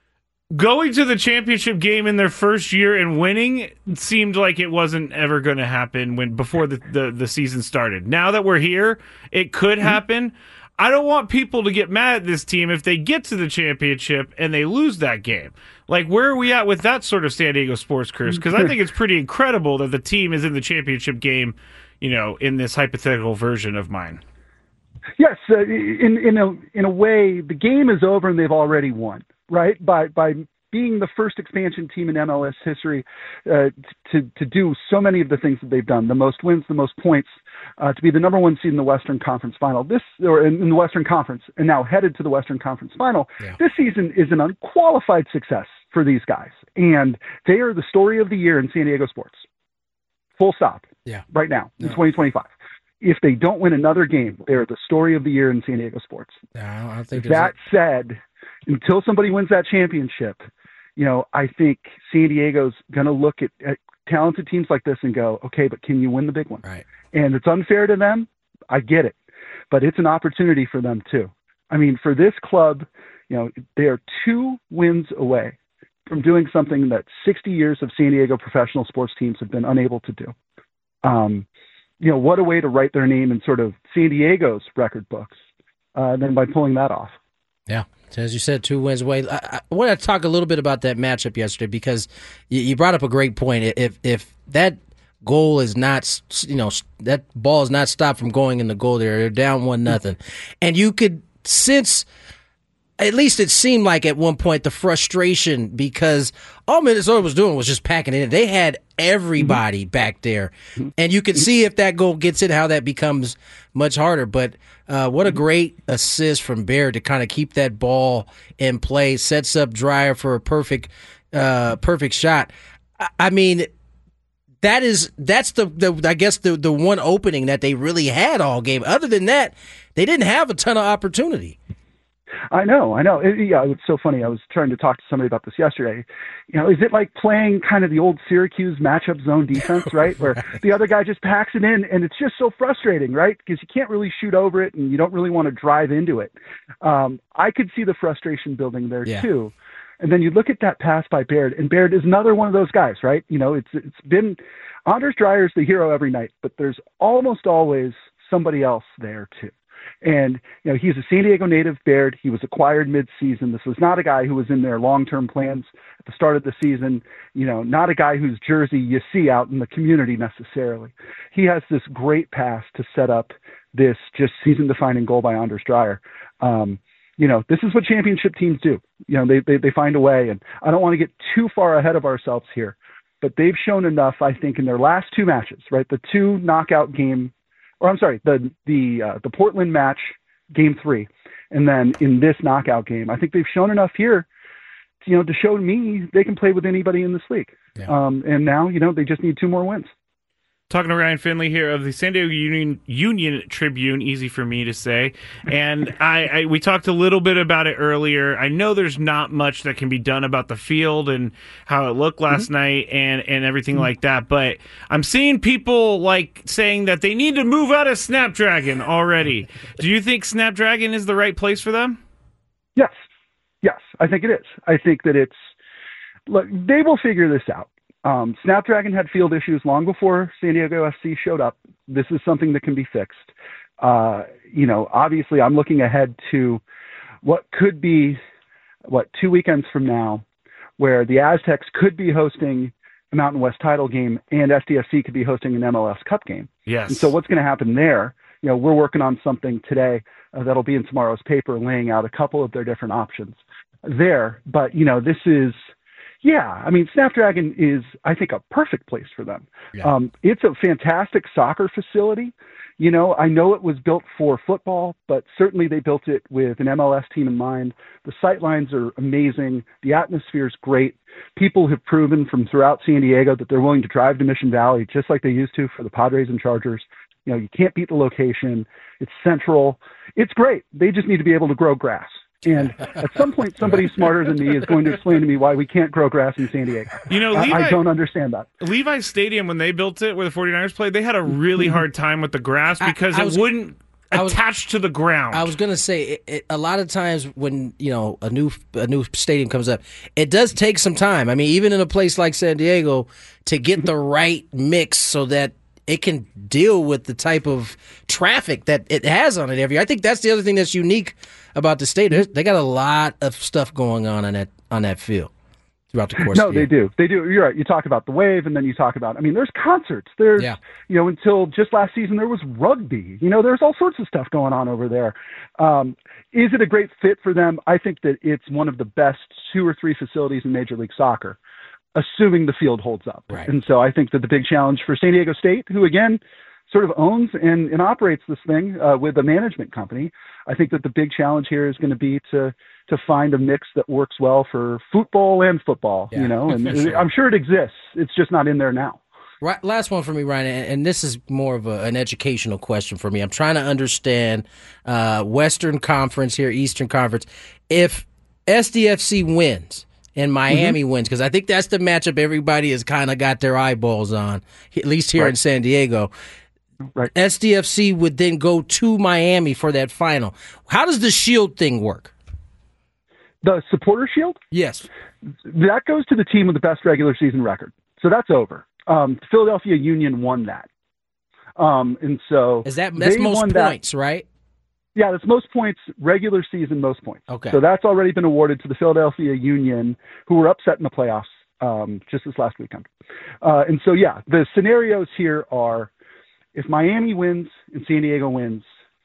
going to the championship game in their first year and winning seemed like it wasn't ever going to happen when before the, the, the season started. Now that we're here, it could happen. I don't want people to get mad at this team if they get to the championship and they lose that game. Like, where are we at with that sort of San Diego sports curse? Because I think it's pretty incredible that the team is in the championship game, you know, in this hypothetical version of mine. Yes, uh, in in a in a way, the game is over and they've already won, right? By by being the first expansion team in M L S history uh, to to do so many of the things that they've done, the most wins, the most points, uh, to be the number one seed in the Western Conference Final, this or in, in the Western Conference, and now headed to the Western Conference Final. Yeah. This season is an unqualified success for these guys, and they are the story of the year in San Diego sports. Full stop. Yeah. Right now in no. twenty twenty-five. if they don't win another game, they're the story of the year in San Diego sports. No, I think that said, until somebody wins that championship, you know, I think San Diego's going to look at, at talented teams like this and go, okay, but can you win the big one? Right. And it's unfair to them. I get it, but it's an opportunity for them too. I mean, for this club, you know, they are two wins away from doing something that sixty years of San Diego professional sports teams have been unable to do. Um, you know, what a way to write their name in sort of San Diego's record books uh, than by pulling that off. Yeah. So as you said, two wins away. I, I want to talk a little bit about that matchup yesterday because you, you brought up a great point. If if that goal is not, you know, that ball is not stopped from going in the goal there, they're down one nothing, and you could sense, at least it seemed like at one point, the frustration because all Minnesota was doing was just packing it in. They had everybody mm-hmm. back there, and you could see if that goal gets in, how that becomes much harder. But uh, what a great assist from Baird to kind of keep that ball in play, sets up Dreyer for a perfect, uh, perfect shot. I, I mean, that is that's the, the I guess the the one opening that they really had all game. Other than that, they didn't have a ton of opportunity. I know, I know. It, yeah, it's so funny. I was trying to talk to somebody about this yesterday. You know, is it like playing kind of the old Syracuse matchup zone defense, right? Where right. the other guy just packs it in, and it's just so frustrating, right? Because you can't really shoot over it, and you don't really want to drive into it. Um, I could see the frustration building there yeah. too. And then you look at that pass by Baird, and Baird is another one of those guys, right? You know, it's it's been Anders Dreyer's the hero every night, but there's almost always somebody else there too. And, you know, he's a San Diego native, Baird. He was acquired mid-season. This was not a guy who was in their long-term plans at the start of the season, you know, not a guy whose jersey you see out in the community necessarily. He has this great pass to set up this just season-defining goal by Anders Dreyer. Um, you know, this is what championship teams do. You know, they, they, they find a way. And I don't want to get too far ahead of ourselves here, but they've shown enough, I think, in their last two matches, right? The two knockout game Or I'm sorry, the the uh, the Portland match, game three, and then in this knockout game, I think they've shown enough here, you know, to show me they can play with anybody in this league. Yeah. Um, and now, you know, they just need two more wins. Talking to Ryan Finley here of the San Diego Union, Union Tribune, easy for me to say. And I, I we talked a little bit about it earlier. I know there's not much that can be done about the field and how it looked last mm-hmm. night and, and everything mm-hmm. like that, but I'm seeing people like saying that they need to move out of Snapdragon already. Do you think Snapdragon is the right place for them? Yes. Yes, I think it is. I think that it's, look, they will figure this out. Um, Snapdragon had field issues long before San Diego F C showed up. This is something that can be fixed. Uh, you know, obviously I'm looking ahead to what could be, what, two weekends from now, where the Aztecs could be hosting a Mountain West title game and S D F C could be hosting an M L S Cup game. Yes. And so what's going to happen there? You know, we're working on something today uh, that'll be in tomorrow's paper, laying out a couple of their different options there. But, you know, this is, Yeah, I mean, Snapdragon is, I think, a perfect place for them. Yeah. Um, it's a fantastic soccer facility. You know, I know it was built for football, but certainly they built it with an M L S team in mind. The sightlines are amazing. The atmosphere is great. People have proven from throughout San Diego that they're willing to drive to Mission Valley just like they used to for the Padres and Chargers. You know, you can't beat the location. It's central. It's great. They just need to be able to grow grass. And at some point, somebody smarter than me is going to explain to me why we can't grow grass in San Diego. You know, Levi, I, I don't understand that. Levi's Stadium, when they built it, where the 49ers played, they had a really hard time with the grass because I, I was, it wouldn't was, attach to the ground. I was going to say, it, it, a lot of times when, you know, a new a new stadium comes up, it does take some time. I mean, even in a place like San Diego, to get the right mix so that it can deal with the type of traffic that it has on it every year. I think that's the other thing that's unique about the stadium. They got a lot of stuff going on on that on that field throughout the course no, of the year. No, they do. They do. You're right. You talk about the wave, and then you talk about, I mean, there's concerts. There's, yeah. you know, until just last season, there was rugby. You know, there's all sorts of stuff going on over there. Um, is it a great fit for them? I think that it's one of the best two or three facilities in Major League Soccer, assuming the field holds up. Right. And so I think that the big challenge for San Diego State, who again sort of owns and, and operates this thing uh, with a management company, I think that the big challenge here is going to be to to find a mix that works well for football and football, yeah, you know, and sure. I'm sure it exists. It's just not in there now. Right, last one for me, Ryan, and, and this is more of a, an educational question for me. I'm trying to understand uh, Western Conference here, Eastern Conference. If S D F C wins and Miami mm-hmm. wins, because I think that's the matchup everybody has kind of got their eyeballs on, at least here right. in San Diego. Right. S D F C would then go to Miami for that final. How does the Shield thing work? The Supporter Shield? Yes. That goes to the team with the best regular season record. So that's over. Um, Philadelphia Union won that. Um, and so is that that's most points, that. right? Yeah, that's most points, regular season, most points. Okay. So that's already been awarded to the Philadelphia Union, who were upset in the playoffs um, just this last weekend. Uh, and so, yeah, the scenarios here are if Miami wins and San Diego wins,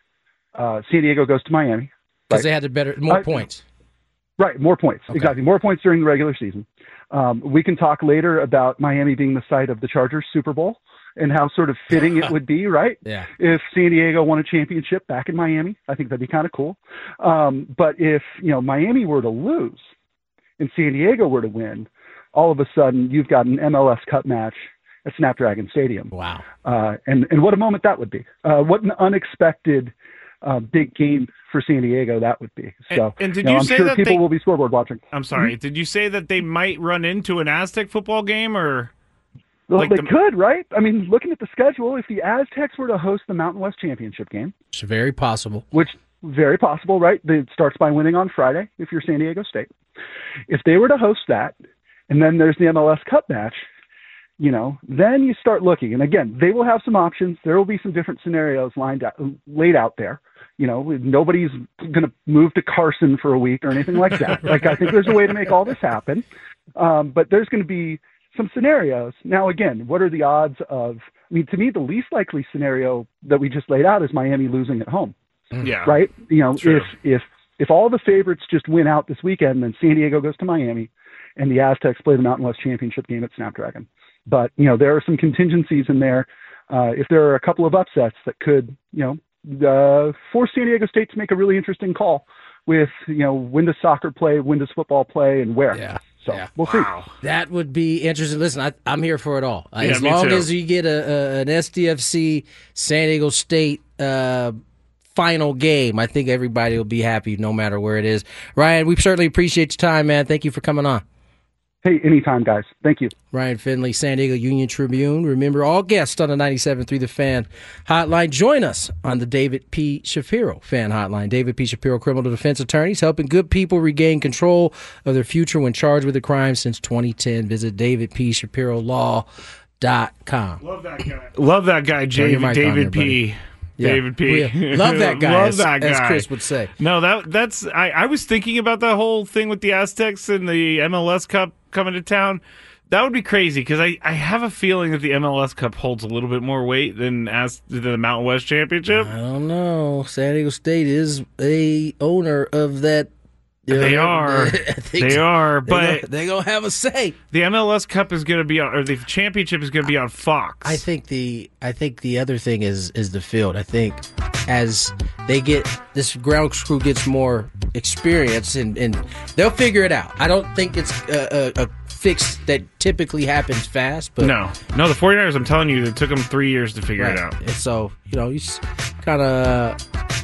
uh, San Diego goes to Miami. Because right? they had the better, more uh, points. Right, more points. Okay. Exactly. More points during the regular season. Um, we can talk later about Miami being the site of the Chargers Super Bowl and how sort of fitting it would be, right? Yeah. If San Diego won a championship back in Miami, I think that'd be kind of cool. Um, but if, you know, Miami were to lose and San Diego were to win, all of a sudden you've got an M L S Cup match at Snapdragon Stadium. Wow. Uh, and, and what a moment that would be. Uh, what an unexpected uh, big game for San Diego that would be. So, and, and did you, know, you I'm say sure that people they, will be scoreboard watching. I'm sorry. Mm-hmm. Did you say that they might run into an Aztec football game or? Well, like they the, could, right? I mean, looking at the schedule, if the Aztecs were to host the Mountain West Championship game, it's very possible. Which very possible, right? It starts by winning on Friday if you're San Diego State. If they were to host that, and then there's the M L S Cup match, you know, then you start looking. And again, they will have some options. There will be some different scenarios lined out, laid out there. You know, nobody's going to move to Carson for a week or anything like that. Like, I think there's a way to make all this happen. Um, but there's going to be some scenarios. Now, again, what are the odds of, I mean, to me, the least likely scenario that we just laid out is Miami losing at home. Yeah. Right? You know, True. if, if, if all the favorites just win out this weekend, then San Diego goes to Miami and the Aztecs play the Mountain West Championship game at Snapdragon. But, you know, there are some contingencies in there. Uh, if there are a couple of upsets that could, you know, uh, force San Diego State to make a really interesting call with, you know, when does soccer play, when does football play, and where. Yeah. So yeah. we'll wow. see. That would be interesting. Listen, I, I'm here for it all. Yeah, as me long too. as you get a, a an S D F C San Diego State uh, final game, I think everybody will be happy no matter where it is. Ryan, we certainly appreciate your time, man. Thank you for coming on. Hey, anytime, guys. Thank you. Ryan Finley, San Diego Union Tribune. Remember, all guests on the ninety-seven point three The Fan hotline. Join us on the David P. Shapiro Fan Hotline. David P. Shapiro, criminal defense attorneys, helping good people regain control of their future when charged with a crime since twenty ten. Visit david p shapiro law dot com. Love that guy. Love that guy, David, David P. There, yeah. David P. Yeah. Love that guy, Love as, that guy. as Chris would say. No, that that's I, I was thinking about that whole thing with the Aztecs and the M L S Cup coming to town. That would be crazy because I, I have a feeling that the M L S Cup holds a little bit more weight than as the Mountain West Championship. I don't know. San Diego State is a owner of that. Uh, they are. They are, but they're going to have a say. The M L S Cup is going to be on, or the championship is going to be on Fox. I think the I think the other thing is is the field. I think as they get this ground crew gets more experience and, and they'll figure it out. I don't think it's a, a, a fix that typically happens fast. But no, no, the 49ers. I'm telling you, it took them three years to figure right. it out. And so you know, you kind of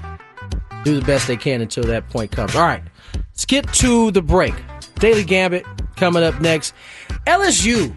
do the best they can until that point comes. All right. Let's get to the break. Daily Gambit coming up next. L S U.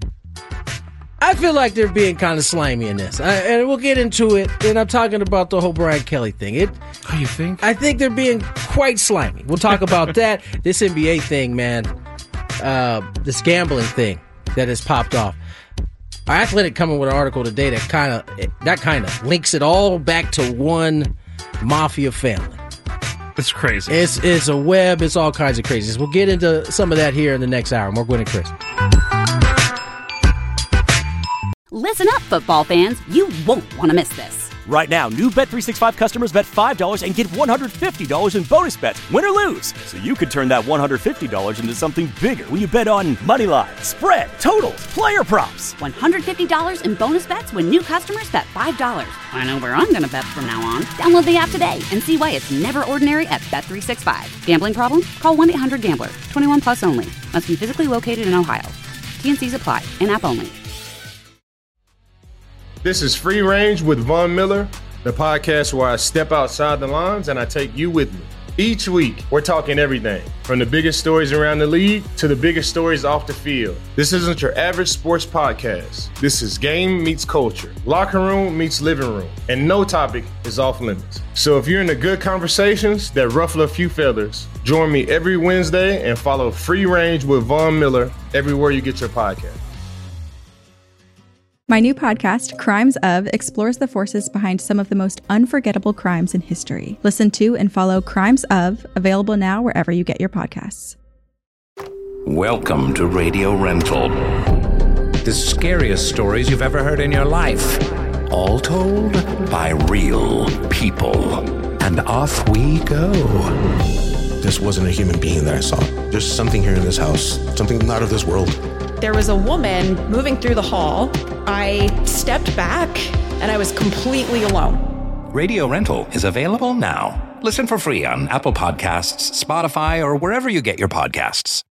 I feel like they're being kind of slimy in this. I, and we'll get into it. And I'm talking about the whole Brian Kelly thing. It, oh, you think? I think they're being quite slimy. We'll talk about that. This N B A thing, man. Uh, this gambling thing that has popped off. Our Athletic coming with an article today that kind of that kind of links it all back to one mafia family. It's crazy. It's it's a web. It's all kinds of craziness. We'll get into some of that here in the next hour. More Gwen and Chris. Listen up, football fans. You won't want to miss this. Right now, new Bet three sixty-five customers bet five dollars and get one hundred fifty dollars in bonus bets, win or lose. So you could turn that one hundred fifty dollars into something bigger when you bet on money line, spread, totals, player props. one hundred fifty dollars in bonus bets when new customers bet five dollars. I know where I'm going to bet from now on. Download the app today and see why it's never ordinary at Bet three sixty-five. Gambling problem? Call one eight hundred gambler. twenty-one plus only. Must be physically located in Ohio. T N Cs apply. In-app only. This is Free Range with Von Miller, the podcast where I step outside the lines and I take you with me. Each week, we're talking everything from the biggest stories around the league to the biggest stories off the field. This isn't your average sports podcast. This is game meets culture, locker room meets living room, and no topic is off limits. So if you're into good conversations that ruffle a few feathers, join me every Wednesday and follow Free Range with Von Miller everywhere you get your podcast. My new podcast, Crimes Of, explores the forces behind some of the most unforgettable crimes in history. Listen to and follow Crimes Of, available now wherever you get your podcasts. Welcome to Radio Rental. The scariest stories you've ever heard in your life. All told by real people. And off we go. This wasn't a human being that I saw. There's something here in this house, something not of this world. There was a woman moving through the hall. I stepped back and I was completely alone. Radio Rental is available now. Listen for free on Apple Podcasts, Spotify, or wherever you get your podcasts.